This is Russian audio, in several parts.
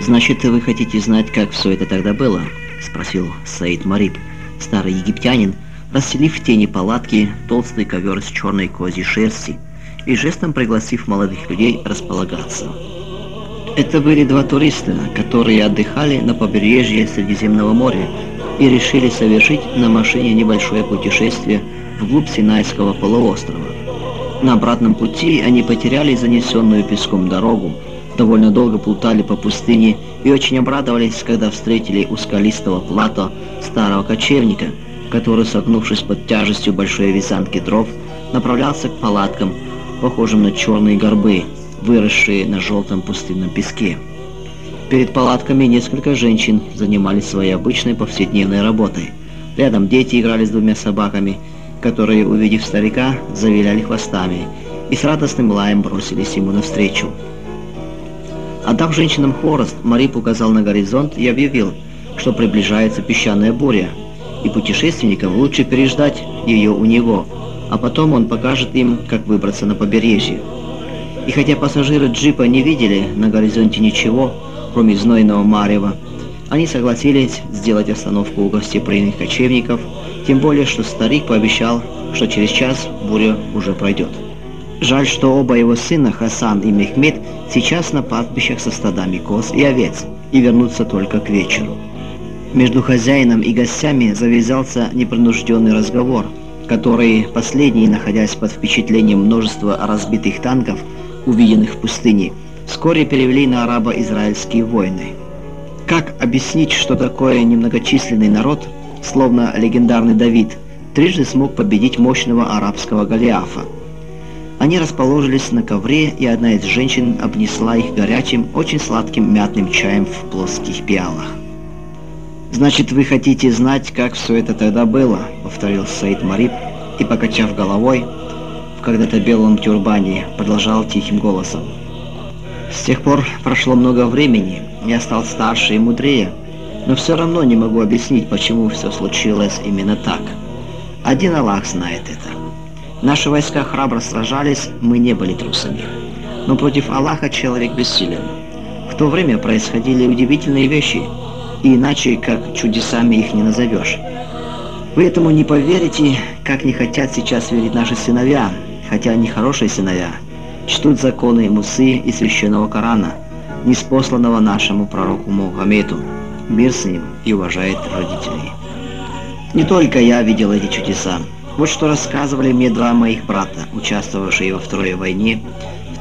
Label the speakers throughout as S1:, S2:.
S1: «Значит, вы хотите знать, как все это тогда было?» – спросил Саид Мариб, старый египтянин, расстелив в тени палатки толстый ковер из черной козьей шерсти и жестом пригласив молодых людей располагаться. Это были два туриста, которые отдыхали на побережье Средиземного моря и решили совершить на машине небольшое путешествие вглубь Синайского полуострова. На обратном пути они потеряли занесенную песком дорогу, довольно долго плутали по пустыне и очень обрадовались, когда встретили у скалистого плато старого кочевника, который, согнувшись под тяжестью большой вязанки дров, направлялся к палаткам, похожим на черные горбы, выросшие на желтом пустынном песке. Перед палатками несколько женщин занимались своей обычной повседневной работой. Рядом дети играли с двумя собаками, которые, увидев старика, завиляли хвостами и с радостным лаем бросились ему навстречу. Отдав женщинам хворост, Мариб указал на горизонт и объявил, что приближается песчаная буря, и путешественникам лучше переждать ее у него, а потом он покажет им, как выбраться на побережье. И хотя пассажиры джипа не видели на горизонте ничего, кроме знойного марева, они согласились сделать остановку у гостеприимных кочевников, тем более, что старик пообещал, что через час буря уже пройдет. Жаль, что оба его сына, Хасан и Мехмед, сейчас на пастбищах со стадами коз и овец, и вернутся только к вечеру. Между хозяином и гостями завязался непринужденный разговор, который последние, находясь под впечатлением множества разбитых танков, увиденных в пустыне, вскоре перевели на арабо-израильские войны. Как объяснить, что такой немногочисленный народ, словно легендарный Давид, трижды смог победить мощного арабского Голиафа? Они расположились на ковре, и одна из женщин обнесла их горячим, очень сладким мятным чаем в плоских пиалах. «Значит, вы хотите знать, как все это тогда было?» — повторил Саид Мариб и, покачав головой, в когда-то белом тюрбане, продолжал тихим голосом. «С тех пор прошло много времени, я стал старше и мудрее, но все равно не могу объяснить, почему все случилось именно так. Один Аллах знает это. Наши войска храбро сражались, мы не были трусами. Но против Аллаха человек бессилен. В то время происходили удивительные вещи, и иначе как чудесами их не назовешь. Вы этому не поверите, как не хотят сейчас верить наши сыновья, хотя они хорошие сыновья, чтут законы Мусы и священного Корана, ниспосланного нашему пророку Мухаммеду, мир с ним, и уважает родителей. Не только я видел эти чудеса. Вот что рассказывали мне два моих брата, участвовавшие во Второй войне в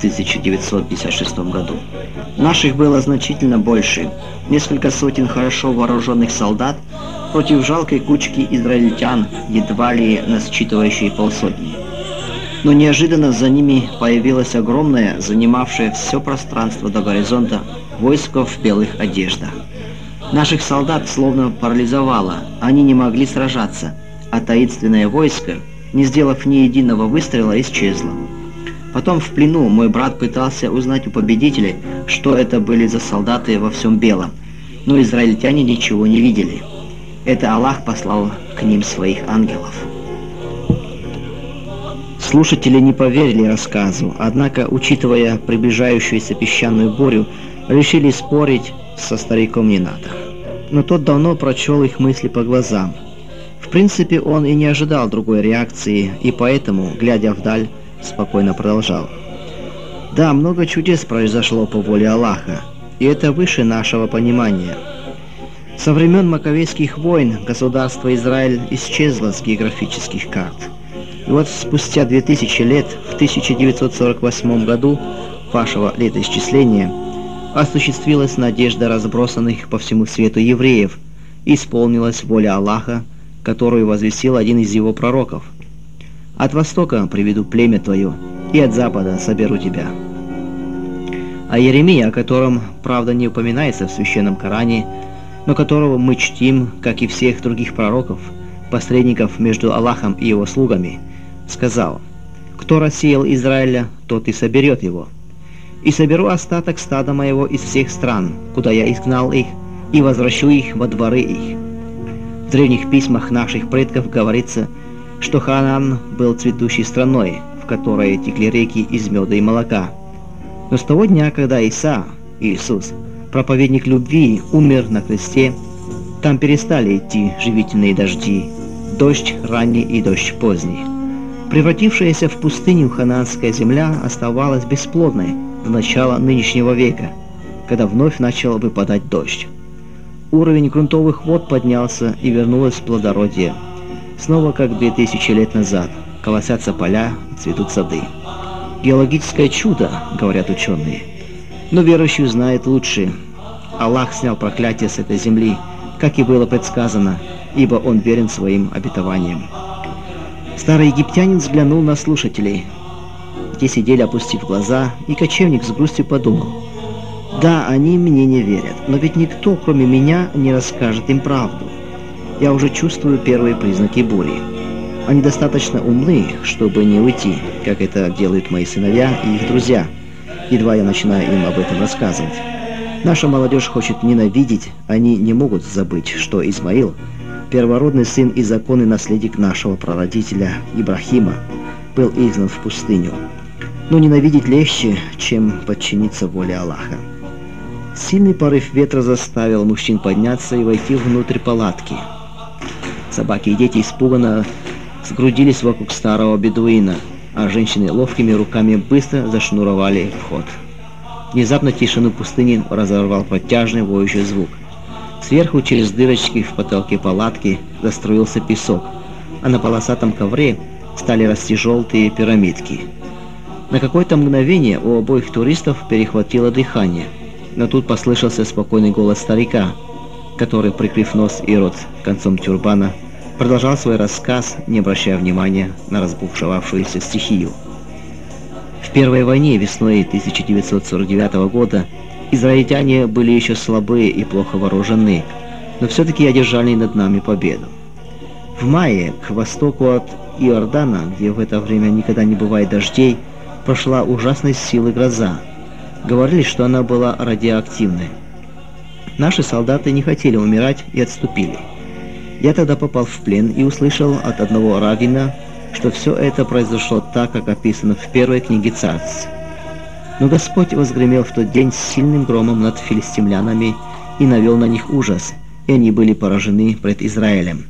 S1: 1956 году. Наших было значительно больше, несколько сотен хорошо вооруженных солдат против жалкой кучки израильтян, едва ли насчитывающей полсотни. Но неожиданно за ними появилось огромное, занимавшее все пространство до горизонта, войско в белых одеждах. Наших солдат словно парализовало, они не могли сражаться, а таинственное войско, не сделав ни единого выстрела, исчезло. Потом в плену мой брат пытался узнать у победителей, что это были за солдаты во всем белом, но израильтяне ничего не видели. Это Аллах послал к ним своих ангелов. Слушатели не поверили рассказу, однако, учитывая приближающуюся песчаную бурю, решили спорить со стариком не надо. Но тот давно прочел их мысли по глазам. В принципе, он и не ожидал другой реакции, и поэтому, глядя вдаль, спокойно продолжал. Да, много чудес произошло по воле Аллаха, и это выше нашего понимания. Со времен Маковейских войн государство Израиль исчезло с географических карт. И вот спустя 2000 лет, в 1948 году, вашего летоисчисления, осуществилась надежда разбросанных по всему свету евреев, и исполнилась воля Аллаха, которую возвестил один из его пророков. «От востока приведу племя твое, и от запада соберу тебя». А Иеремия, о котором, правда, не упоминается в Священном Коране, но которого мы чтим, как и всех других пророков, посредников между Аллахом и его слугами, сказал: «Кто рассеял Израиля, тот и соберет его. И соберу остаток стада моего из всех стран, куда я изгнал их, и возвращу их во дворы их». В древних письмах наших предков говорится, что Ханаан был цветущей страной, в которой текли реки из меда и молока. Но с того дня, когда Иисус, проповедник любви, умер на кресте, там перестали идти живительные дожди, дождь ранний и дождь поздний. Превратившаяся в пустыню ханаанская земля оставалась бесплодной до начала нынешнего века, когда вновь начал выпадать дождь. Уровень грунтовых вод поднялся и вернулось плодородие. Снова, как 2000 лет назад, колосятся поля и цветут сады. Геологическое чудо, говорят ученые. Но верующий знает лучше. Аллах снял проклятие с этой земли, как и было предсказано, ибо Он верен своим обетованиям. Старый египтянин взглянул на слушателей. Те сидели, опустив глаза, и кочевник с грустью подумал: «Да, они мне не верят, но ведь никто, кроме меня, не расскажет им правду. Я уже чувствую первые признаки бури. Они достаточно умны, чтобы не уйти, как это делают мои сыновья и их друзья, едва я начинаю им об этом рассказывать. Наша молодежь хочет ненавидеть, они не могут забыть, что Измаил, первородный сын и законный наследник нашего прародителя Ибрахима, был изгнан в пустыню. Но ненавидеть легче, чем подчиниться воле Аллаха». Сильный порыв ветра заставил мужчин подняться и войти внутрь палатки. Собаки и дети испуганно сгрудились вокруг старого бедуина, а женщины ловкими руками быстро зашнуровали вход. Внезапно тишину пустыни разорвал протяжный воющий звук. Сверху через дырочки в потолке палатки заструился песок, а на полосатом ковре стали расти желтые пирамидки. На какое-то мгновение у обоих туристов перехватило дыхание, но тут послышался спокойный голос старика, который, прикрыв нос и рот концом тюрбана, продолжал свой рассказ, не обращая внимания на разбушевавшуюся стихию. В первой войне весной 1949 года израильтяне были еще слабые и плохо вооружены, но все-таки одержали над нами победу. В мае к востоку от Иордана, где в это время никогда не бывает дождей, прошла ужасной силы гроза. Говорили, что она была радиоактивной. Наши солдаты не хотели умирать и отступили. Я тогда попал в плен и услышал от одного раввина, что все это произошло так, как описано в первой книге Царств. Но Господь возгремел в тот день с сильным громом над филистимлянами и навел на них ужас, и они были поражены пред Израилем.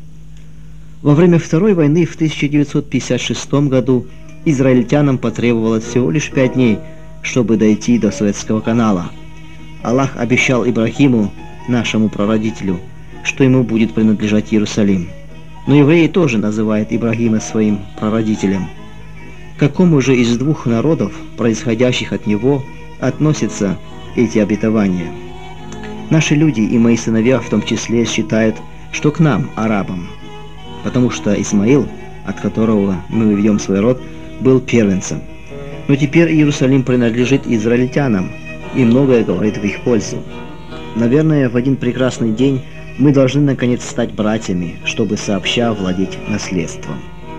S1: Во время Второй войны в 1956 году израильтянам потребовалось всего лишь 5 дней, чтобы дойти до Суэцкого канала. Аллах обещал Ибрахиму, нашему прародителю, что ему будет принадлежать Иерусалим. Но евреи тоже называют Ибрахима своим прародителем. К какому же из двух народов, происходящих от него, относятся эти обетования? Наши люди и мои сыновья в том числе считают, что к нам, арабам, потому что Исмаил, от которого мы ведем свой род, был первенцем. Но теперь Иерусалим принадлежит израильтянам, и многое говорит в их пользу. Наверное, в один прекрасный день мы должны наконец стать братьями, чтобы сообща владеть наследством.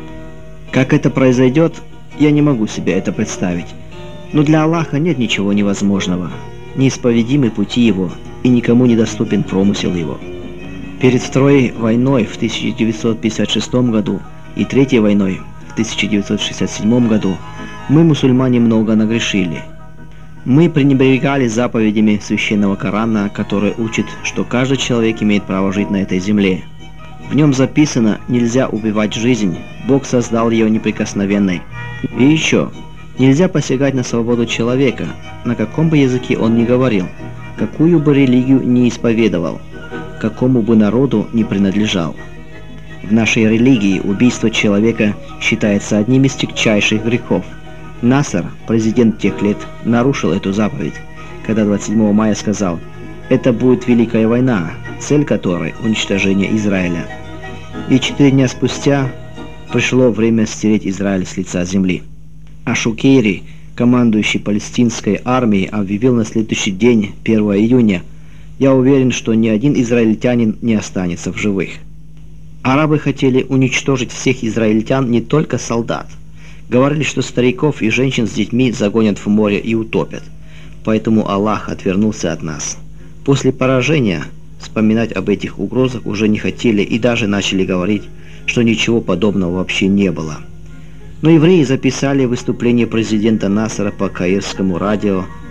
S1: Как это произойдет, я не могу себе это представить. Но для Аллаха нет ничего невозможного. Неисповедимы пути Его, и никому недоступен промысел Его. Перед Второй войной в 1956 году и Третьей войной в 1967 году мы, мусульмане, много нагрешили. Мы пренебрегали заповедями священного Корана, который учит, что каждый человек имеет право жить на этой земле. В нем записано: нельзя убивать жизнь, Бог создал ее неприкосновенной. И еще, нельзя посягать на свободу человека, на каком бы языке он ни говорил, какую бы религию ни исповедовал, какому бы народу ни принадлежал. В нашей религии убийство человека считается одним из тягчайших грехов. Насер, президент тех лет, нарушил эту заповедь, когда 27 мая сказал: «Это будет Великая война, цель которой – уничтожение Израиля». И 4 дня спустя пришло время стереть Израиль с лица земли. А Шукейри, командующий палестинской армией, объявил на следующий день, 1 июня: «Я уверен, что ни один израильтянин не останется в живых». Арабы хотели уничтожить всех израильтян, не только солдат. Говорили, что стариков и женщин с детьми загонят в море и утопят. Поэтому Аллах отвернулся от нас. После поражения вспоминать об этих угрозах уже не хотели и даже начали говорить, что ничего подобного вообще не было. Но евреи записали выступление президента Насера по каирскому радио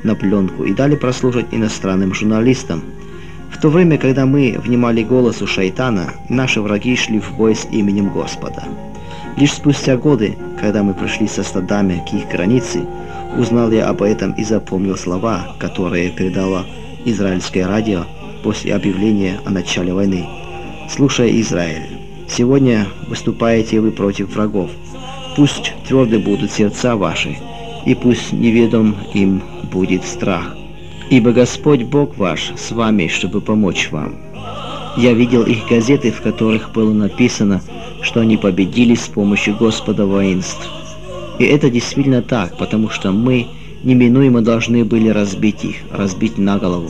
S1: на пленку и дали прослушать иностранным журналистам. В то время, когда мы внимали голосу шайтана, наши враги шли в бой с именем Господа. Лишь спустя годы, когда мы пришли со стадами к их границе, узнал я об этом и запомнил слова, которые передало израильское радио после объявления о начале войны. «Слушай, Израиль, сегодня выступаете вы против врагов. Пусть тверды будут сердца ваши, и пусть неведом им будет страх. Ибо Господь Бог ваш с вами, чтобы помочь вам». Я видел их газеты, в которых было написано, что они победили с помощью Господа воинств. И это действительно так, потому что мы неминуемо должны были разбить их, разбить на голову.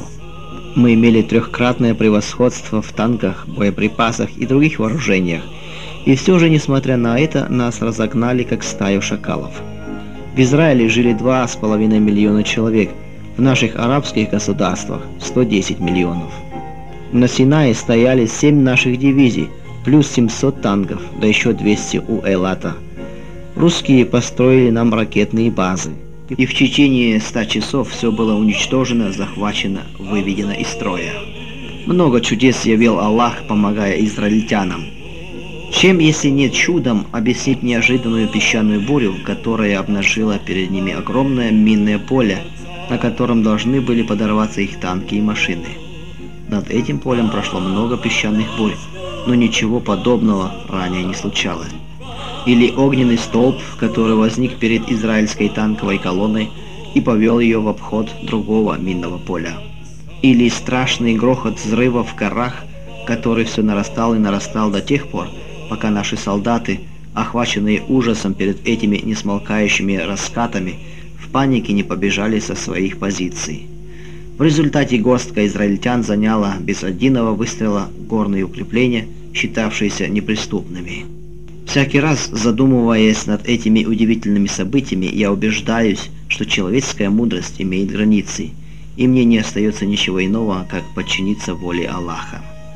S1: Мы имели трехкратное превосходство в танках, боеприпасах и других вооружениях, и все же, несмотря на это, нас разогнали, как стаю шакалов. В Израиле жили 2,5 миллиона человек, в наших арабских государствах 110 миллионов. На Синае стояли 7 наших дивизий, плюс 700 танков, да еще 200 у Эйлата. Русские построили нам ракетные базы, и в течение 100 часов все было уничтожено, захвачено, выведено из строя. Много чудес явил Аллах, помогая израильтянам. Чем, если нет чудом, объяснить неожиданную песчаную бурю, которая обнажила перед ними огромное минное поле, на котором должны были подорваться их танки и машины? Над этим полем прошло много песчаных бурь, но ничего подобного ранее не случалось. Или огненный столб, который возник перед израильской танковой колонной и повел ее в обход другого минного поля. Или страшный грохот взрыва в горах, который все нарастал и нарастал до тех пор, пока наши солдаты, охваченные ужасом перед этими несмолкающими раскатами, в панике не побежали со своих позиций. В результате горстка израильтян заняла без единого выстрела горные укрепления, считавшиеся неприступными. Всякий раз, задумываясь над этими удивительными событиями, я убеждаюсь, что человеческая мудрость имеет границы, и мне не остается ничего иного, как подчиниться воле Аллаха.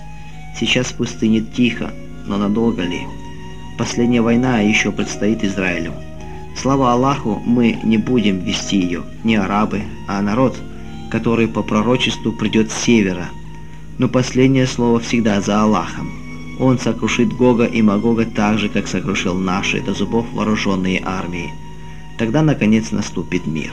S1: Сейчас в пустыне тихо, но надолго ли? Последняя война еще предстоит Израилю. Слава Аллаху, мы не будем вести ее, не арабы, а народ, который по пророчеству придет с севера. Но последнее слово всегда за Аллахом. Он сокрушит Гога и Магога так же, как сокрушил наши до зубов вооруженные армии. Тогда, наконец, наступит мир.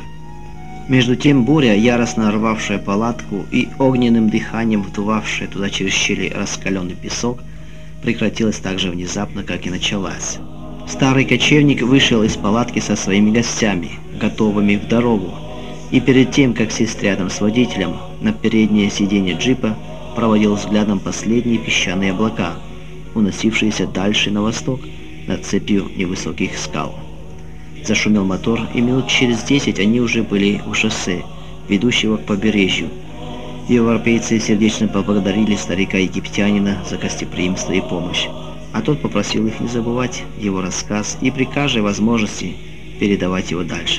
S1: Между тем буря, яростно рвавшая палатку и огненным дыханием вдувавшая туда через щели раскаленный песок, прекратилась так же внезапно, как и началась. Старый кочевник вышел из палатки со своими гостями, готовыми в дорогу, и перед тем, как сесть рядом с водителем, на переднее сиденье джипа проводил взглядом последние песчаные облака, уносившиеся дальше на восток над цепью невысоких скал. Зашумел мотор, и минут через 10 они уже были у шоссе, ведущего к побережью. Европейцы сердечно поблагодарили старика-египтянина за гостеприимство и помощь, а тот попросил их не забывать его рассказ и при каждой возможности передавать его дальше.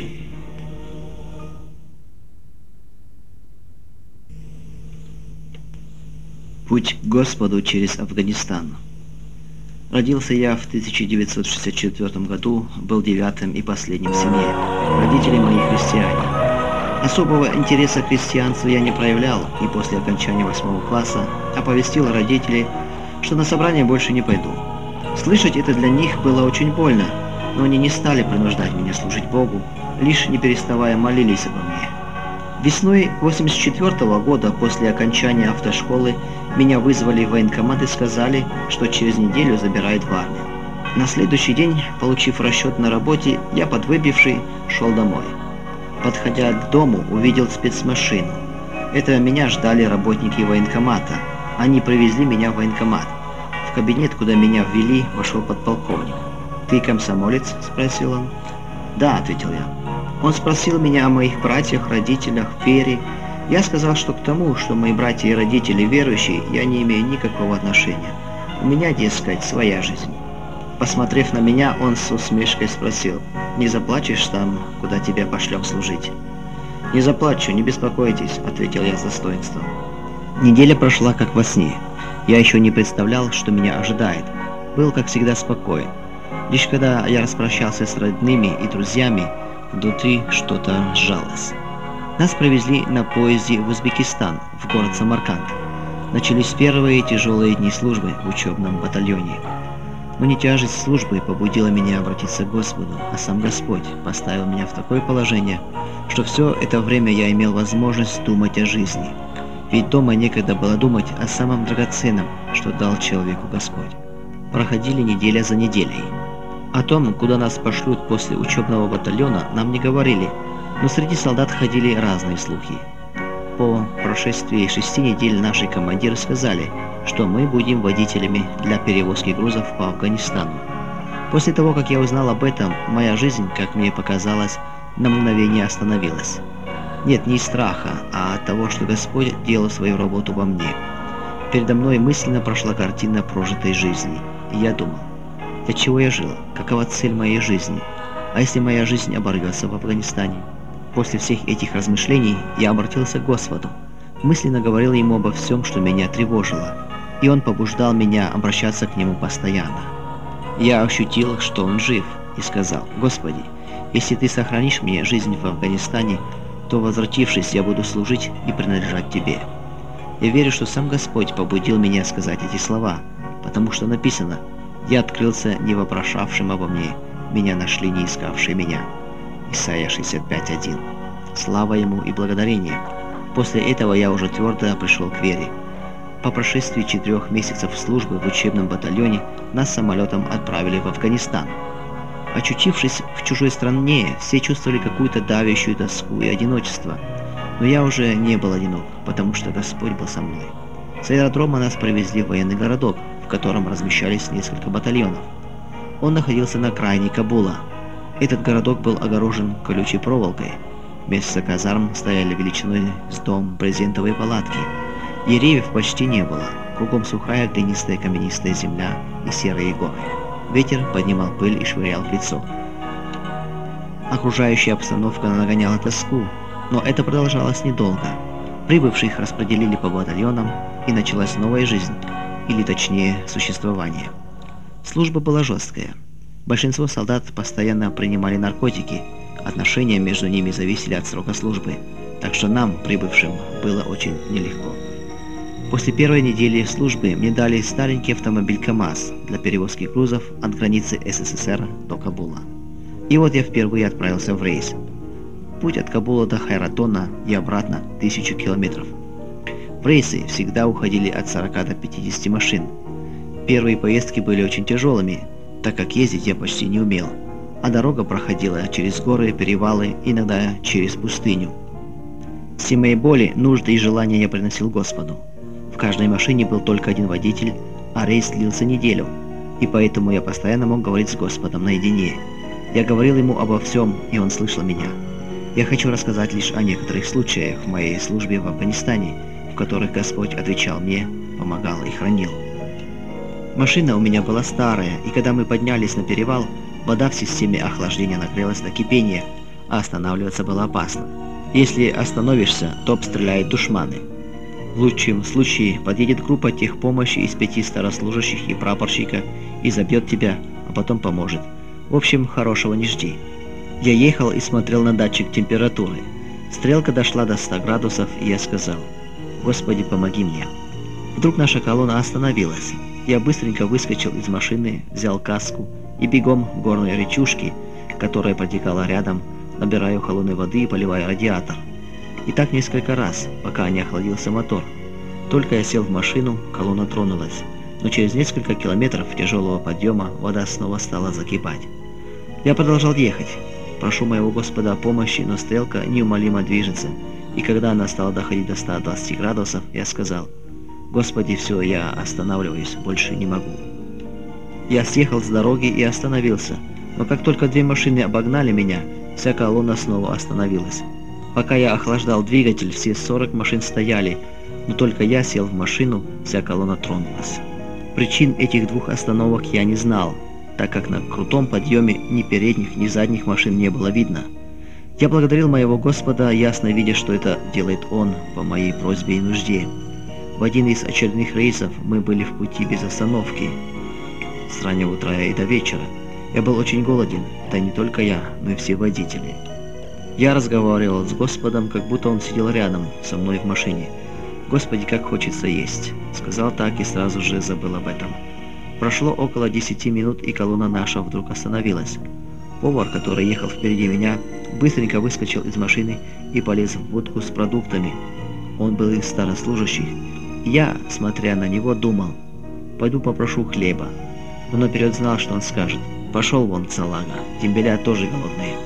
S1: Путь к Господу через Афганистан. Родился я в 1964 году, был 9-м и последним в семье. Родители мои христиане. Особого интереса к христианству я не проявлял, и после окончания 8 класса оповестил родителей, что на собрание больше не пойду. Слышать это для них было очень больно, но они не стали принуждать меня служить Богу, лишь не переставая молились обо мне. Весной 1984 года, после окончания автошколы, меня вызвали в военкомат и сказали, что через неделю забирают в армию. На следующий день, получив расчет на работе, я, подвыпивший, шел домой. Подходя к дому, увидел спецмашину. Это меня ждали работники военкомата. Они привезли меня в военкомат. В кабинет, куда меня ввели, вошел подполковник. «Ты комсомолец?» – спросил он. «Да», – ответил я. Он спросил меня о моих братьях, родителях, вере. Я сказал, что к тому, что мои братья и родители верующие, я не имею никакого отношения. У меня, дескать, своя жизнь. Посмотрев на меня, он с усмешкой спросил: «Не заплачешь там, куда тебя пошлем служить?» «Не заплачу, не беспокойтесь», — ответил я с достоинством. Неделя прошла как во сне. Я еще не представлял, что меня ожидает. Был, как всегда, спокоен. Лишь когда я распрощался с родными и друзьями, внутри что-то сжалось. Нас провезли на поезде в Узбекистан, в город Самарканд. Начались первые тяжелые дни службы в учебном батальоне. Но не тяжесть службы побудила меня обратиться к Господу, а сам Господь поставил меня в такое положение, что все это время я имел возможность думать о жизни. Ведь дома некогда было думать о самом драгоценном, что дал человеку Господь. Проходили неделя за неделей. О том, куда нас пошлют после учебного батальона, нам не говорили, но среди солдат ходили разные слухи. По прошествии 6 недель наши командиры сказали, что мы будем водителями для перевозки грузов по Афганистану. После того, как я узнал об этом, моя жизнь, как мне показалось, на мгновение остановилась. Нет, не из страха, а от того, что Господь делал свою работу во мне. Передо мной мысленно прошла картина прожитой жизни, и я думал, для чего я жил, какова цель моей жизни, а если моя жизнь оборвется в Афганистане? После всех этих размышлений я обратился к Господу, мысленно говорил Ему обо всем, что меня тревожило, и Он побуждал меня обращаться к Нему постоянно. Я ощутил, что Он жив, и сказал: «Господи, если Ты сохранишь мне жизнь в Афганистане, то, возвратившись, я буду служить и принадлежать Тебе». Я верю, что сам Господь побудил меня сказать эти слова, потому что написано: «Я открылся не вопрошавшим обо мне, меня нашли не искавшие меня». Исайя 65:1. Слава Ему и благодарение. После этого я уже твердо пришел к вере. По прошествии 4 месяцев службы в учебном батальоне нас самолетом отправили в Афганистан. Очутившись в чужой стране, все чувствовали какую-то давящую тоску и одиночество. Но я уже не был одинок, потому что Господь был со мной. С аэродрома нас привезли в военный городок, в котором размещались несколько батальонов. Он находился на окраине Кабула. Этот городок был огорожен колючей проволокой. Вместо казарм стояли величиной с дом брезентовые палатки. Деревьев почти не было. Кругом сухая глинистая каменистая земля и серые горы. Ветер поднимал пыль и швырял в лицо. Окружающая обстановка нагоняла тоску, но это продолжалось недолго. Прибывших распределили по батальонам, и началась новая жизнь, или точнее существование. Служба была жесткая. Большинство солдат постоянно принимали наркотики, отношения между ними зависели от срока службы, так что нам, прибывшим, было очень нелегко. После первой недели службы мне дали старенький автомобиль КАМАЗ для перевозки грузов от границы СССР до Кабула. И вот я впервые отправился в рейс. Путь от Кабула до Хайратона и обратно 1000 километров. В рейсы всегда уходили от 40 до 50 машин. Первые поездки были очень тяжелыми, так как ездить я почти не умел, а дорога проходила через горы, перевалы, иногда через пустыню. Все мои боли, нужды и желания я приносил Господу. В каждой машине был только один водитель, а рейс длился неделю, и поэтому я постоянно мог говорить с Господом наедине. Я говорил Ему обо всем, и Он слышал меня. Я хочу рассказать лишь о некоторых случаях в моей службе в Афганистане, в которых Господь отвечал мне, помогал и хранил. Машина у меня была старая, и когда мы поднялись на перевал, вода в системе охлаждения нагрелась до кипения, а останавливаться было опасно. Если остановишься, то обстреляют душманы. В лучшем случае подъедет группа техпомощи из 5 старослужащих и прапорщика и забьет тебя, а потом поможет. В общем, хорошего не жди. Я ехал и смотрел на датчик температуры. Стрелка дошла до 100 градусов, и я сказал: «Господи, помоги мне». Вдруг наша колонна остановилась. Я быстренько выскочил из машины, взял каску и бегом к горной речушке, которая протекала рядом, набираю холодной воды и поливаю радиатор. И так несколько раз, пока не охладился мотор. Только я сел в машину, колонна тронулась, но через несколько километров тяжелого подъема вода снова стала закипать. Я продолжал ехать. Прошу моего Господа о помощи, но стрелка неумолимо движется, и когда она стала доходить до 120 градусов, я сказал: «Господи, все, я останавливаюсь, больше не могу». Я съехал с дороги и остановился, но как только 2 машины обогнали меня, вся колонна снова остановилась. Пока я охлаждал двигатель, все 40 машин стояли, но только я сел в машину, вся колонна тронулась. Причин этих 2 остановок я не знал, так как на крутом подъеме ни передних, ни задних машин не было видно. Я благодарил моего Господа, ясно видя, что это делает Он по моей просьбе и нужде. В один из очередных рейсов мы были в пути без остановки, с раннего утра и до вечера. Я был очень голоден, да не только я, но и все водители. Я разговаривал с Господом, как будто Он сидел рядом со мной в машине. «Господи, как хочется есть!» Сказал так и сразу же забыл об этом. Прошло около 10 минут, и колонна наша вдруг остановилась. Повар, который ехал впереди меня, быстренько выскочил из машины и полез в будку с продуктами. Он был из старослужащих. Я, смотря на него, думал: пойду попрошу хлеба. Но наперед знал, что он скажет: пошел вон, салага, дембеля тоже голодные.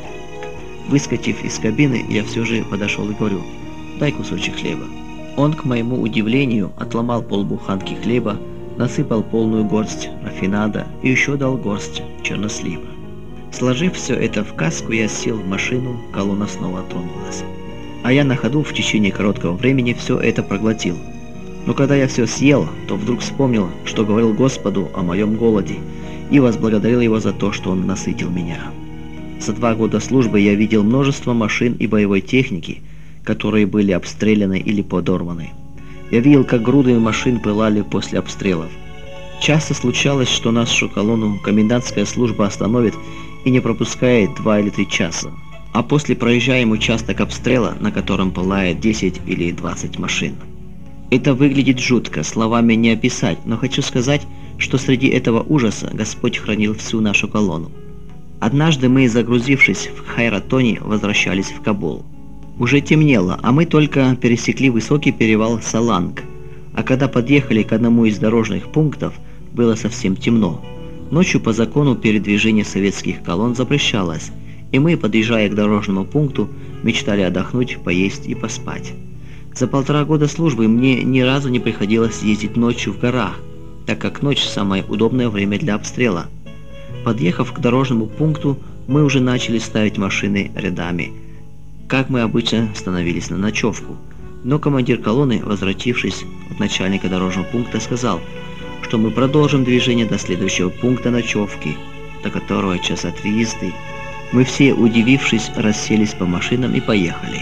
S1: Выскочив из кабины, я все же подошел и говорю: дай кусочек хлеба. Он, к моему удивлению, отломал полбуханки хлеба, насыпал полную горсть рафинада и еще дал горсть чернослива. Сложив все это в каску, я сел в машину, колонна снова тронулась. А я на ходу в течение короткого времени все это проглотил. Но когда я все съел, то вдруг вспомнил, что говорил Господу о моем голоде, и возблагодарил Его за то, что Он насытил меня. За 2 года службы я видел множество машин и боевой техники, которые были обстреляны или подорваны. Я видел, как груды машин пылали после обстрелов. Часто случалось, что нашу колонну комендантская служба остановит и не пропускает 2 или 3 часа. А после проезжаем участок обстрела, на котором пылает 10 или 20 машин. Это выглядит жутко, словами не описать, но хочу сказать, что среди этого ужаса Господь хранил всю нашу колонну. Однажды мы, загрузившись в Хайратоне, возвращались в Кабул. Уже темнело, а мы только пересекли высокий перевал Саланг. А когда подъехали к одному из дорожных пунктов, было совсем темно. Ночью по закону передвижение советских колонн запрещалось, и мы, подъезжая к дорожному пункту, мечтали отдохнуть, поесть и поспать. За 1,5 года службы мне ни разу не приходилось ездить ночью в горах, так как ночь – самое удобное время для обстрела. Подъехав к дорожному пункту, мы уже начали ставить машины рядами, как мы обычно становились на ночевку. Но командир колонны, возвратившись от начальника дорожного пункта, сказал, что мы продолжим движение до следующего пункта ночевки, до которого часа 3 езды. Мы все, удивившись, расселись по машинам и поехали.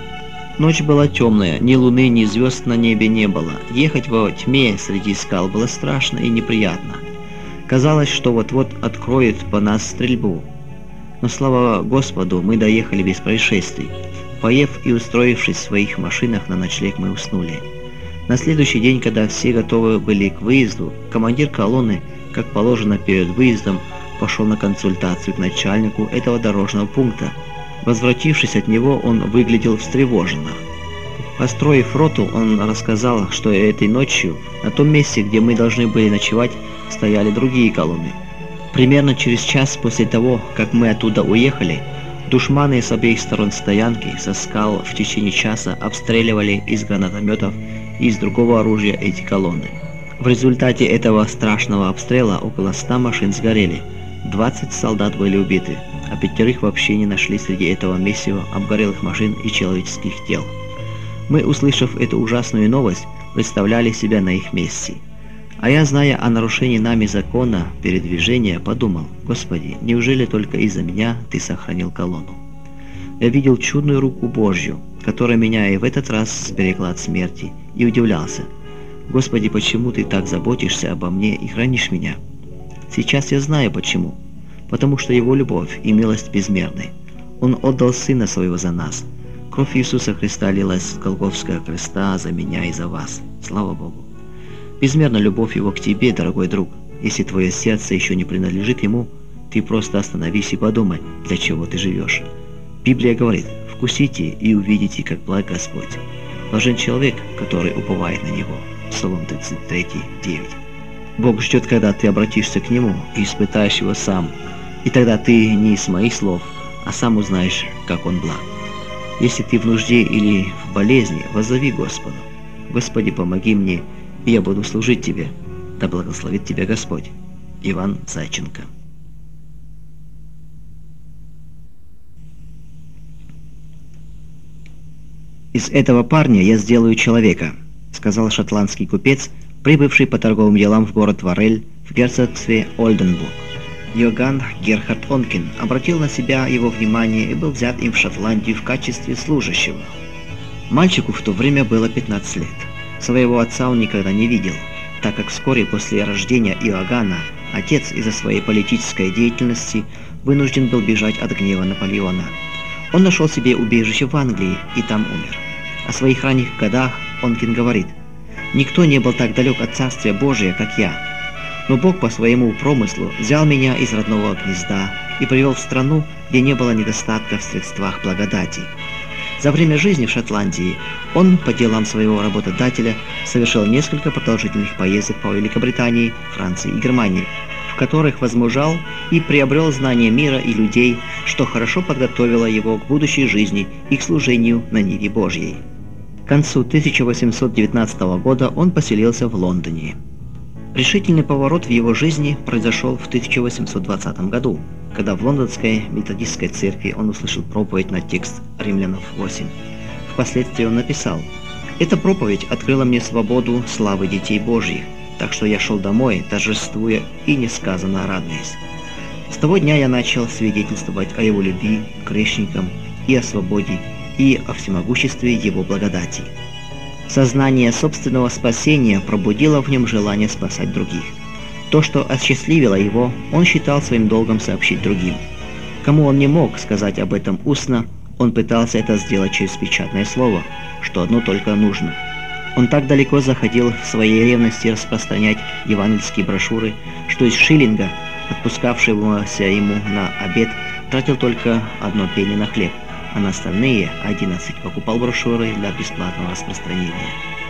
S1: Ночь была темная, ни луны, ни звезд на небе не было. Ехать во тьме среди скал было страшно и неприятно. Казалось, что вот-вот откроют по нас стрельбу. Но слава Господу, мы доехали без происшествий. Поев и устроившись в своих машинах на ночлег, мы уснули. На следующий день, когда все готовы были к выезду, командир колонны, как положено перед выездом, пошел на консультацию к начальнику этого дорожного пункта. Возвратившись от него, он выглядел встревоженно. Построив роту, он рассказал, что этой ночью на том месте, где мы должны были ночевать, стояли другие колонны. Примерно через час после того, как мы оттуда уехали, душманы с обеих сторон стоянки со скал в течение часа обстреливали из гранатометов и из другого оружия эти колонны. В результате этого страшного обстрела около 100 машин сгорели, 20 солдат были убиты, а 5 вообще не нашли среди этого месива обгорелых машин и человеческих тел. Мы, услышав эту ужасную новость, представляли себя на их месте. А я, зная о нарушении нами закона передвижения, подумал: Господи, неужели только из-за меня Ты сохранил колонну? Я видел чудную руку Божью, которая меня и в этот раз сберегла от смерти, и удивлялся: Господи, почему Ты так заботишься обо мне и хранишь меня? Сейчас я знаю почему. Потому что Его любовь и милость безмерны. Он отдал Сына Своего за нас. Кровь Иисуса Христа лилась с Голгофского креста за меня и за вас. Слава Богу! Безмерна любовь Его к тебе, дорогой друг. Если твое сердце еще не принадлежит Ему, ты просто остановись и подумай, для чего ты живешь. Библия говорит: вкусите и увидите, как благ Господь. Блажен человек, который уповает на Него. Псалом 33, 9. Бог ждет, когда ты обратишься к Нему и испытаешь Его сам. И тогда ты не из моих слов, а сам узнаешь, как Он благ. Если ты в нужде или в болезни, воззови Господу: Господи, помоги мне, и я буду служить Тебе. Да благословит Тебя Господь. Иван Зайченко. «Из этого парня я сделаю человека», — сказал шотландский купец, прибывший по торговым делам в город Варель в герцогстве Ольденбург. Йоганн Герхард Онкин обратил на себя его внимание и был взят им в Шотландию в качестве служащего. Мальчику в то время было 15 лет. Своего отца он никогда не видел, так как вскоре после рождения Иоганна отец из-за своей политической деятельности вынужден был бежать от гнева Наполеона. Он нашел себе убежище в Англии и там умер. О своих ранних годах Онкин говорит: «Никто не был так далек от Царствия Божия, как я. Но Бог по своему промыслу взял меня из родного гнезда и привел в страну, где не было недостатка в средствах благодати». За время жизни в Шотландии он по делам своего работодателя совершил несколько продолжительных поездок по Великобритании, Франции и Германии, в которых возмужал и приобрел знания мира и людей, что хорошо подготовило его к будущей жизни и к служению на ниве Божьей. К концу 1819 года он поселился в Лондоне. Решительный поворот в его жизни произошел в 1820 году, когда в лондонской методистской церкви он услышал проповедь на текст Римлянов 8. Впоследствии он написал: «Эта проповедь открыла мне свободу славы детей Божьих, так что я шел домой, торжествуя и несказанно радуясь. С того дня я начал свидетельствовать о его любви к грешникам и о свободе, и о всемогуществе его благодати». Сознание собственного спасения пробудило в нем желание спасать других. То, что осчастливило его, он считал своим долгом сообщить другим. Кому он не мог сказать об этом устно, он пытался это сделать через печатное слово, что одно только нужно. Он так далеко заходил в своей ревности распространять евангельские брошюры, что из шиллинга, отпускавшегося ему на обед, тратил только 1 пенни на хлеб, а на остальные 11 покупал брошюры для бесплатного распространения.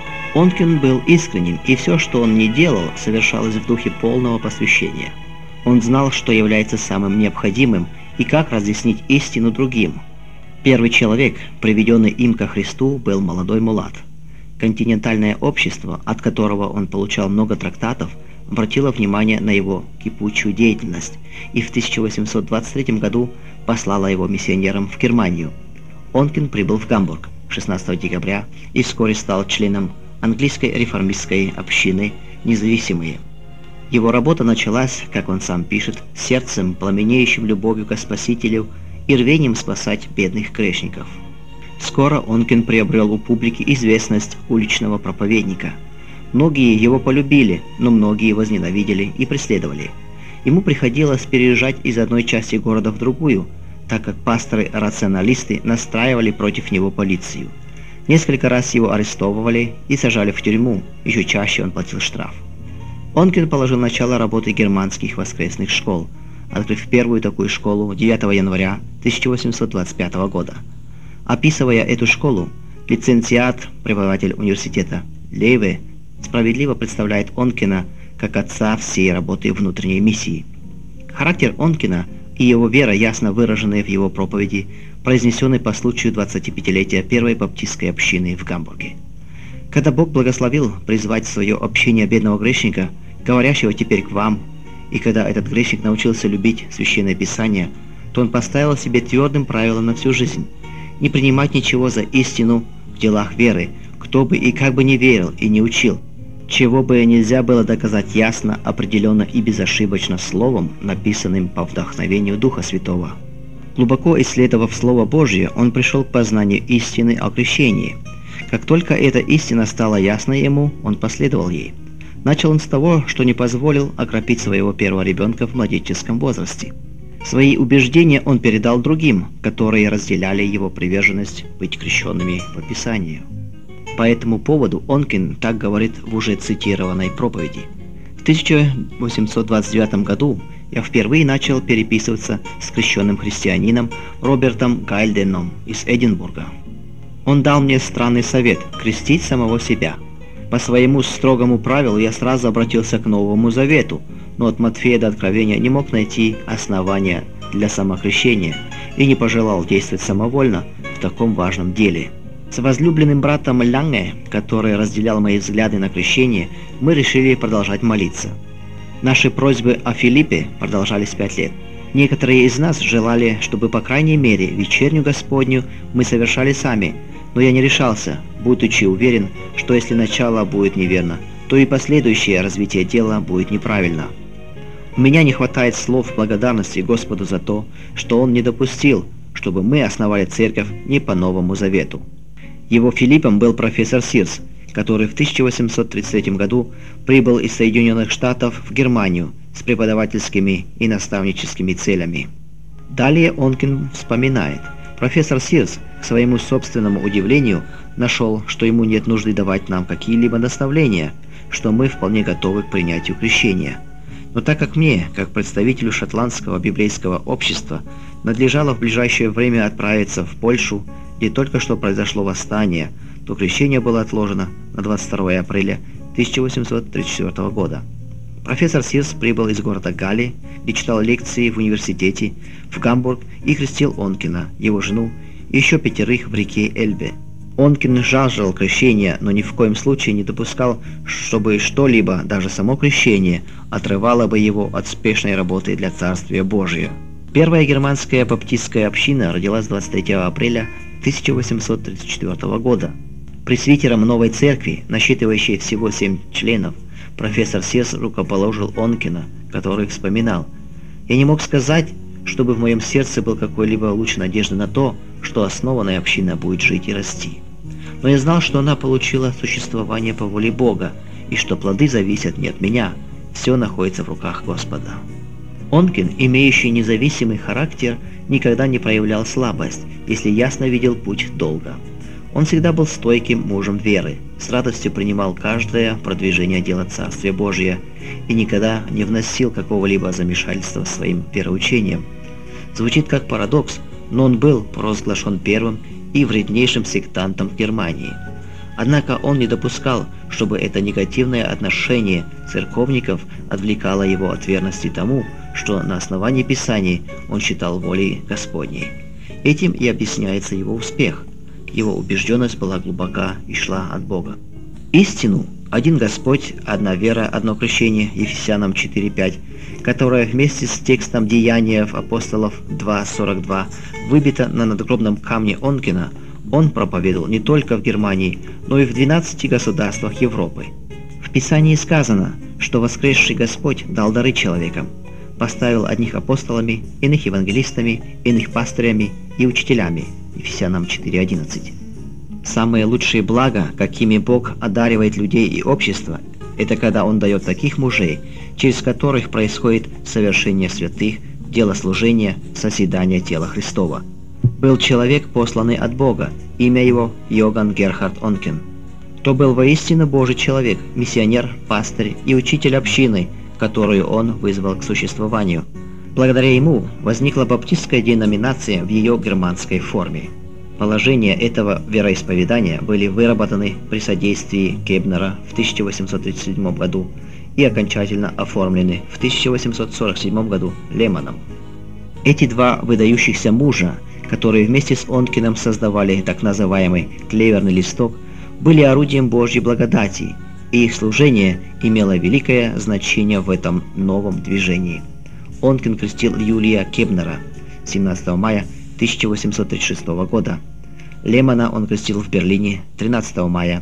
S1: Онкин был искренним, и все, что он не делал, совершалось в духе полного посвящения. Он знал, что является самым необходимым и как разъяснить истину другим. Первый человек, приведенный им ко Христу, был молодой мулат. Континентальное общество, от которого он получал много трактатов, обратило внимание на его кипучую деятельность и в 1823 году послало его миссионером в Германию. Онкин прибыл в Гамбург 16 декабря и вскоре стал членом английской реформистской общины «Независимые». Его работа началась, как он сам пишет, сердцем, пламенеющим любовью к Спасителю и рвением спасать бедных грешников. Скоро Онкин приобрел у публики известность уличного проповедника. Многие его полюбили, но многие возненавидели и преследовали. Ему приходилось переезжать из одной части города в другую, так как пасторы-рационалисты настраивали против него полицию. Несколько раз его арестовывали и сажали в тюрьму, еще чаще он платил штраф. Онкин положил начало работе германских воскресных школ, открыв первую такую школу 9 января 1825 года. Описывая эту школу, лицензиат, преподаватель университета Лейве, справедливо представляет Онкина как отца всей работы внутренней миссии. Характер Онкина и его вера, ясно выраженные в его проповеди, произнесенной по случаю 25-летия Первой баптистской общины в Гамбурге. Когда Бог благословил призвать в свое общение бедного грешника, говорящего теперь к вам, и когда этот грешник научился любить Священное Писание, то он поставил себе твердым правилом на всю жизнь – не принимать ничего за истину в делах веры, кто бы и как бы не верил и не учил, чего бы нельзя было доказать ясно, определенно и безошибочно словом, написанным по вдохновению Духа Святого. Глубоко исследовав Слово Божье, он пришел к познанию истины о крещении. Как только эта истина стала ясна ему, он последовал ей. Начал он с того, что не позволил окропить своего первого ребенка в младенческом возрасте. Свои убеждения он передал другим, которые разделяли его приверженность быть крещенными по Писанию. По этому поводу Онкин так говорит в уже цитированной проповеди. В 1829 году я впервые начал переписываться с крещенным христианином Робертом Гальденом из Эдинбурга. Он дал мне странный совет – крестить самого себя. По своему строгому правилу я сразу обратился к Новому Завету, но от Матфея до Откровения не мог найти основания для самокрещения и не пожелал действовать самовольно в таком важном деле. С возлюбленным братом Лянге, который разделял мои взгляды на крещение, мы решили продолжать молиться. Наши просьбы о Филиппе продолжались 5 лет. Некоторые из нас желали, чтобы по крайней мере вечерню Господню мы совершали сами, но я не решался, будучи уверен, что если начало будет неверно, то и последующее развитие дела будет неправильно. У меня не хватает слов благодарности Господу за то, что Он не допустил, чтобы мы основали церковь не по Новому Завету. Его Филиппом был профессор Сирс, который в 1833 году прибыл из Соединенных Штатов в Германию с преподавательскими и наставническими целями. Далее Онкин вспоминает: Профессор Сирс, к своему собственному удивлению, нашел, что ему нет нужды давать нам какие-либо наставления, что мы вполне готовы к принятию крещения. Но так как мне, как представителю шотландского библейского общества, надлежало в ближайшее время отправиться в Польшу, где только что произошло восстание, то крещение было отложено на 22 апреля 1834 года. Профессор Сирс прибыл из города Галли, где читал лекции в университете, в Гамбург и крестил Онкина, его жену и еще 5 в реке Эльбе. Онкин жаждал крещения, но ни в коем случае не допускал, чтобы что-либо, даже само крещение, отрывало бы его от спешной работы для Царствия Божия. Первая германская баптистская община родилась 23 апреля 1834 года. Пресвитером новой церкви, насчитывающей всего 7 членов, профессор Сирс рукоположил Онкина, который вспоминал: «Я не мог сказать, чтобы в моем сердце был какой-либо луч надежды на то, что основанная община будет жить и расти. Но я знал, что она получила существование по воле Бога, и что плоды зависят не от меня, все находится в руках Господа». Онкин, имеющий независимый характер, никогда не проявлял слабость, если ясно видел путь долга. Он всегда был стойким мужем веры, с радостью принимал каждое продвижение дела Царствия Божия и никогда не вносил какого-либо замешательства своим вероучением. Звучит как парадокс, но он был провозглашен первым и вреднейшим сектантом в Германии. Однако он не допускал, чтобы это негативное отношение церковников отвлекало его от верности тому, что на основании Писаний он считал волей Господней. Этим и объясняется его успех. Его убежденность была глубока и шла от Бога. Истину «Один Господь, одна вера, одно крещение» Ефесянам 4:5, которая вместе с текстом Деяний апостолов 2:42 выбита на надгробном камне Онкина, он проповедовал не только в Германии, но и в 12 государствах Европы. В Писании сказано, что воскресший Господь дал дары человекам, поставил одних апостолами, иных евангелистами, иных пастырями и учителями. Ефесянам 4:11. Самые лучшие блага, какими Бог одаривает людей и общество, это когда Он дает таких мужей, через которых происходит совершение святых, дело служения, созидание тела Христова. Был человек, посланный от Бога, имя его Йоган Герхард Онкин. То был воистину Божий человек, миссионер, пастырь и учитель общины, которую он вызвал к существованию. Благодаря ему возникла баптистская деноминация в ее германской форме. Положения этого вероисповедания были выработаны при содействии Кебнера в 1837 году и окончательно оформлены в 1847 году Леманом. Эти два выдающихся мужа, которые вместе с Онкиным создавали так называемый «клеверный листок», были орудием Божьей благодати, и их служение имело великое значение в этом новом движении. Онкин крестил Юлия Кебнера 17 мая 1836 года. Лемана он крестил в Берлине 13 мая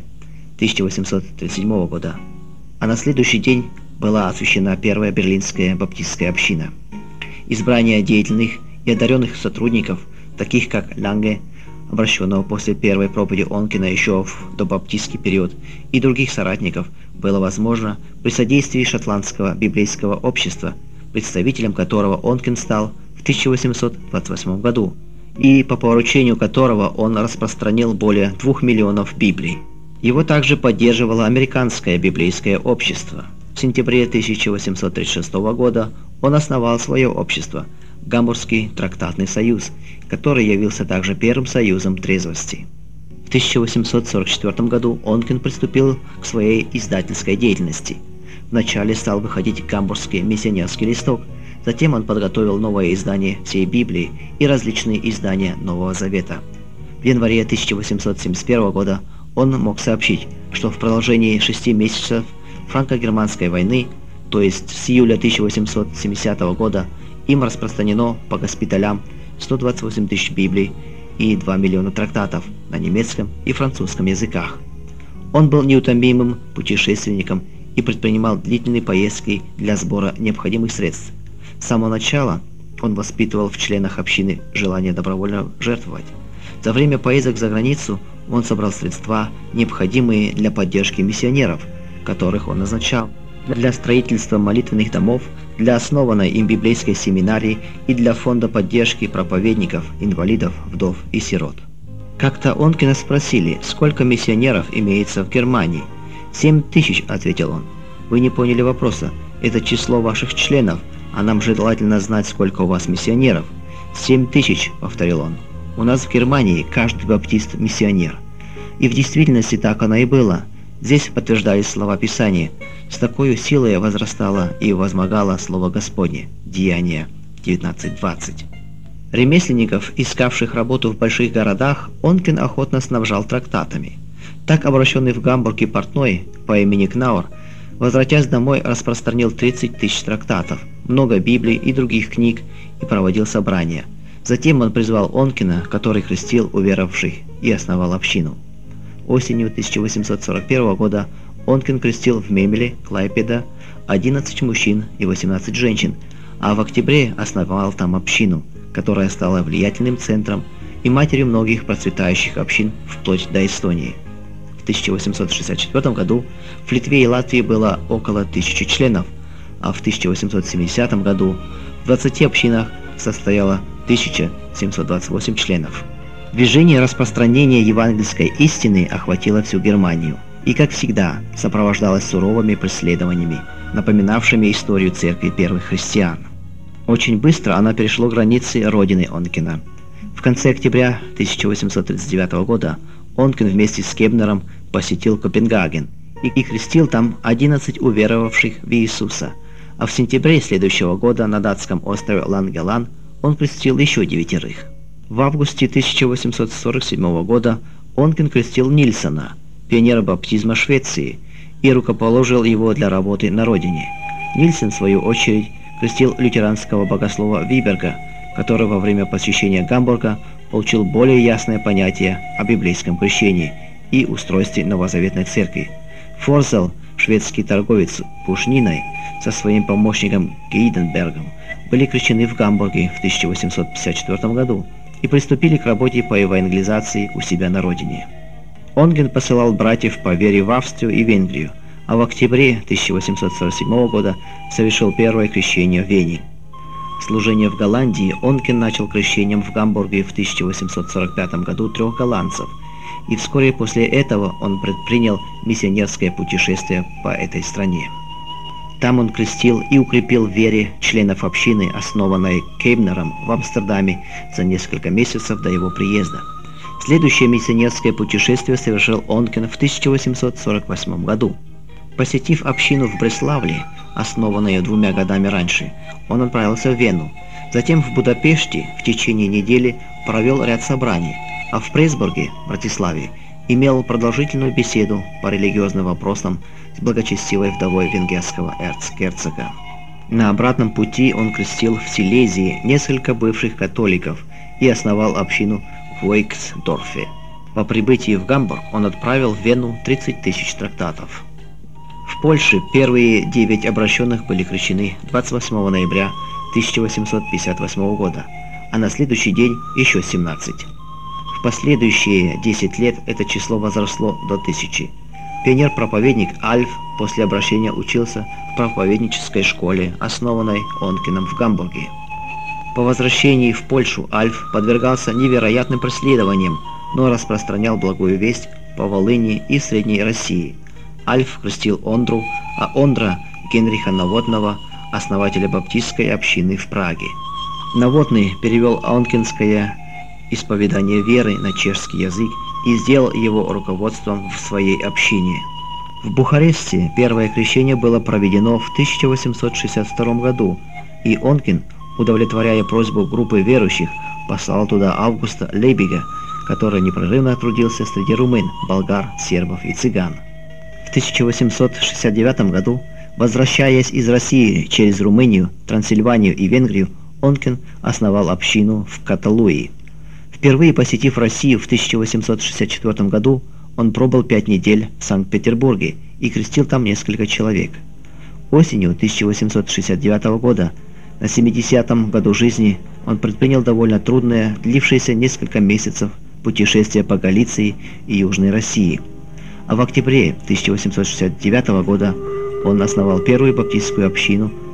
S1: 1837 года. А на следующий день была освящена первая берлинская баптистская община. Избрание деятельных и одаренных сотрудников, таких как Ланге, обращенного после первой проповеди Онкина еще в добаптистский период, и других соратников, было возможно при содействии шотландского библейского общества, представителем которого Онкин стал в 1828 году, и по поручению которого он распространил более 2 миллионов Библий. Его также поддерживало американское библейское общество. В сентябре 1836 года он основал свое общество – Гамбургский трактатный союз, который явился также первым союзом трезвости. В 1844 году Онкин приступил к своей издательской деятельности. Вначале стал выходить Гамбургский миссионерский листок, затем он подготовил новое издание всей Библии и различные издания Нового Завета. В январе 1871 года он мог сообщить, что в продолжении 6 месяцев франко-германской войны, то есть с июля 1870 года, им распространено по госпиталям 128 тысяч Библий и 2 миллиона трактатов на немецком и французском языках. Он был неутомимым путешественником и предпринимал длительные поездки для сбора необходимых средств. С самого начала он воспитывал в членах общины желание добровольно жертвовать. За время поездок за границу он собрал средства, необходимые для поддержки миссионеров, которых он назначал, для строительства молитвенных домов для основанной им библейской семинарии и для фонда поддержки проповедников, инвалидов, вдов и сирот. Как-то Онкина спросили, сколько миссионеров имеется в Германии. 7000, ответил он. Вы не поняли вопроса. Это число ваших членов, а нам желательно знать, сколько у вас миссионеров. 7000, повторил он. У нас в Германии каждый баптист миссионер. И в действительности так оно и было. Здесь подтверждались слова Писания. С такой силой возрастало и возмогало Слово Господне. Деяния 19:20. Ремесленников, искавших работу в больших городах, Онкин охотно снабжал трактатами. Так обращенный в Гамбурге портной по имени Кнаур, возвратясь домой, распространил 30 000 трактатов, много Библий и других книг и проводил собрания. Затем он призвал Онкина, который крестил уверовавших и основал общину. Осенью 1841 года Онкин крестил в Мемеле, Клайпеда 11 мужчин и 18 женщин, а в октябре основал там общину, которая стала влиятельным центром и матерью многих процветающих общин вплоть до Эстонии. В 1864 году в Литве и Латвии было около 1000 членов, а в 1870 году в 20 общинах состояло 1728 членов. Движение распространения евангельской истины охватило всю Германию и, как всегда, сопровождалось суровыми преследованиями, напоминавшими историю церкви первых христиан. Очень быстро она перешла границы родины Онкина. В конце октября 1839 года Онкин вместе с Кебнером посетил Копенгаген и крестил там 11 уверовавших в Иисуса, а в сентябре следующего года на датском острове Лангелан он крестил еще 9. В августе 1847 года Онкин крестил Нильсона, пионера баптизма Швеции, и рукоположил его для работы на родине. Нильсон, в свою очередь, крестил лютеранского богослова Виберга, который во время посещения Гамбурга получил более ясное понятие о библейском крещении и устройстве новозаветной церкви. Форзел, шведский торговец пушниной, со своим помощником Гейденбергом были крещены в Гамбурге в 1854 году и приступили к работе по евангелизации у себя на родине. Онкин посылал братьев по вере в Австрию и Венгрию, а в октябре 1847 года совершил первое крещение в Вене. Служение в Голландии Онкин начал крещением в Гамбурге в 1845 году 3 голландцев, и вскоре после этого он предпринял миссионерское путешествие по этой стране. Там он крестил и укрепил в вере членов общины, основанной Кебнером в Амстердаме за несколько месяцев до его приезда. Следующее миссионерское путешествие совершил Онкин в 1848 году. Посетив общину в Бреславле, основанную 2 годами раньше, он отправился в Вену. Затем в Будапеште в течение недели провел ряд собраний, а в Пресбурге, Братиславе, имел продолжительную беседу по религиозным вопросам с благочестивой вдовой венгерского эрцгерцога. На обратном пути он крестил в Силезии несколько бывших католиков и основал общину в Уэйксдорфе. По прибытии в Гамбург он отправил в Вену 30 000 трактатов. В Польше первые 9 обращенных были крещены 28 ноября 1858 года, а на следующий день еще 17. В последующие 10 лет это число возросло до 1000. Пионер-проповедник Альф после обращения учился в проповеднической школе, основанной Онкином в Гамбурге. По возвращении в Польшу Альф подвергался невероятным преследованиям, но распространял благую весть по Волыни и Средней России. Альф крестил Ондру, а Ондра – Генриха Новотного, основателя баптистской общины в Праге. Новотный перевел онкинское исповедание веры на чешский язык и сделал его руководством в своей общине. В Бухаресте первое крещение было проведено в 1862 году, и Онкин, удовлетворяя просьбу группы верующих, послал туда Августа Лейбига, который непрерывно трудился среди румын, болгар, сербов и цыган. В 1869 году, возвращаясь из России через Румынию, Трансильванию и Венгрию, Онкин основал общину в Каталуии. Впервые посетив Россию в 1864 году, он пробыл 5 недель в Санкт-Петербурге и крестил там несколько человек. Осенью 1869 года, на 70-м году жизни, он предпринял довольно трудное, длившееся несколько месяцев, путешествие по Галиции и Южной России. А в октябре 1869 года он основал первую баптистскую общину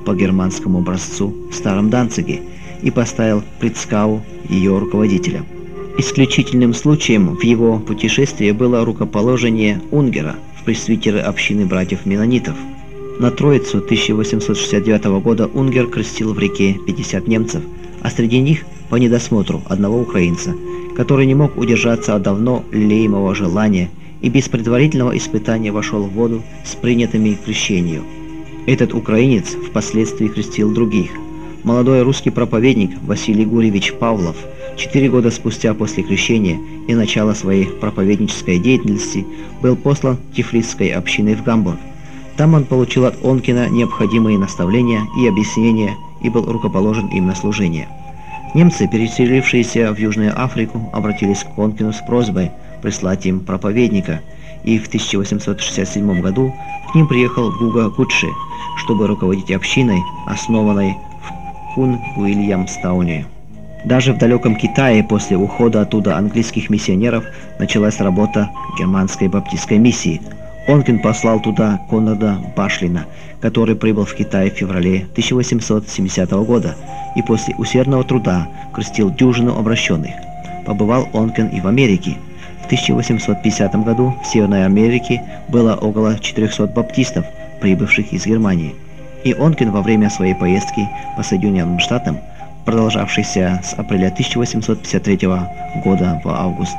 S1: по германскому образцу в Старом Данциге и поставил Прицкау ее руководителем. Исключительным случаем в его путешествии было рукоположение Унгера в пресвитеры общины братьев-менонитов. На Троицу 1869 года Унгер крестил в реке 50 немцев, а среди них по недосмотру одного украинца, который не мог удержаться от давно лелеемого желания и без предварительного испытания вошел в воду с принятыми к крещению. Этот украинец впоследствии крестил других. Молодой русский проповедник Василий Гурьевич Павлов 4 года спустя после крещения и начала своей проповеднической деятельности был послан Тифлисской общиной в Гамбург. Там он получил от Онкина необходимые наставления и объяснения и был рукоположен им на служение. Немцы, переселившиеся в Южную Африку, обратились к Онкину с просьбой прислать им проповедника, и в 1867 году к ним приехал Гуга Гудши, чтобы руководить общиной, основанной в Кун-Уильямстауне. Даже в далеком Китае после ухода оттуда английских миссионеров началась работа германской баптистской миссии. Онкин послал туда Конрада Башлина, который прибыл в Китай в феврале 1870 года и после усердного труда крестил дюжину обращенных. Побывал Онкин и в Америке. В 1850 году в Северной Америке было около 400 баптистов, прибывших из Германии. И Онкин во время своей поездки по Соединенным Штатам, продолжавшейся с апреля 1853 года по август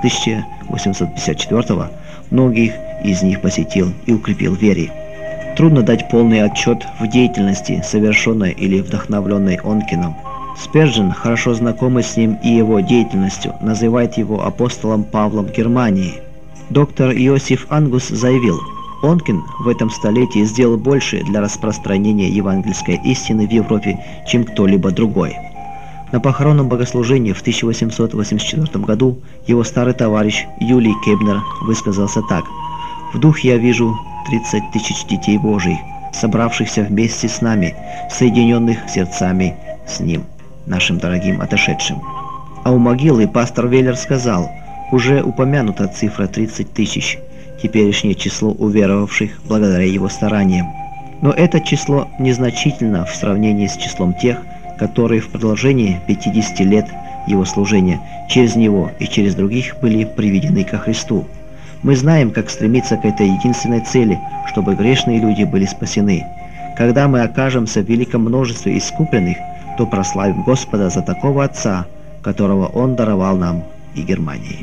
S1: 1854, многих из них посетил и укрепил в вере. Трудно дать полный отчет в деятельности, совершенной или вдохновленной Онкином. Спержен, хорошо знакомый с ним и его деятельностью, называет его апостолом Павлом Германии. Доктор Иосиф Ангус заявил: Онкин в этом столетии сделал больше для распространения евангельской истины в Европе, чем кто-либо другой. На похоронном богослужении в 1884 году его старый товарищ Юлий Кебнер высказался так: «В духе я вижу 30 тысяч детей Божьих, собравшихся вместе с нами, соединенных сердцами с Ним, нашим дорогим отошедшим». А у могилы пастор Веллер сказал: «Уже упомянута цифра 30 тысяч, теперешнее число уверовавших благодаря его стараниям. Но это число незначительно в сравнении с числом тех, которые в продолжении 50 лет его служения через него и через других были приведены ко Христу. Мы знаем, как стремиться к этой единственной цели, чтобы грешные люди были спасены. Когда мы окажемся в великом множестве искупленных, то прославим Господа за такого Отца, которого Он даровал нам и Германии».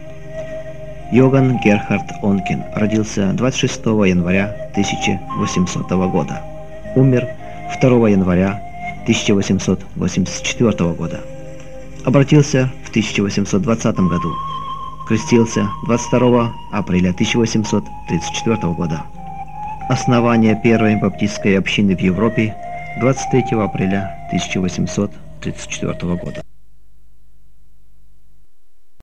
S1: Йоган Герхард Онкин родился 26 января 1800 года. Умер 2 января 1884 года. Обратился в 1820 году. Крестился 22 апреля 1834 года. Основание первой баптистской общины в Европе 23 апреля 1834 года.